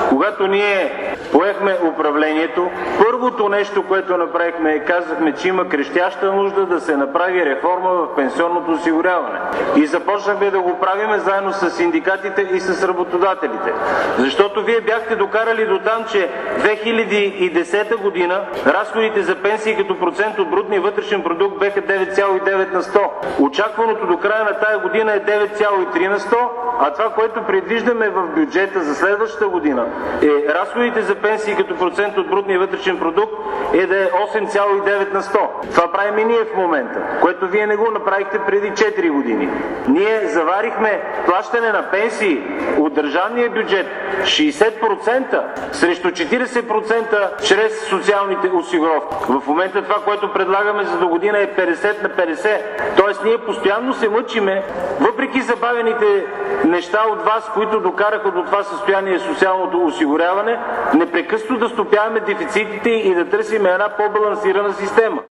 Когато ние поехме управлението, първото нещо, което направихме, казахме, че има крещяща нужда да се направи реформа в пенсионното осигуряване. И започнахме да го правиме заедно с синдикатите и с работодателите. Защото вие бяхте докарали до там, че 2010 година разходите за пенсии като процент от брутния вътрешен продукт беха 9,9 на 100. Очакваното до края на тая година е 9,3 на 100, а това, което предвиждаме в бюджета за следващата година, е разходите за пенсии като процент от брутния вътрешен продукт е да е 8,9 на 100. Това правим и ние в момента, което вие не го направихте преди 4 години. Ние заварихме плащане на пенсии от държавния бюджет 60% срещу 40% чрез социалните осигуровки. В момента това, което предлагаме за до година е 50 на 50. Тоест ние постоянно се мъчиме, въпреки забавените неща от вас, които докараха до това състояние социалното осигуряване, непрекъснато да стопяваме дефицитите и да търсим една по-балансирана система.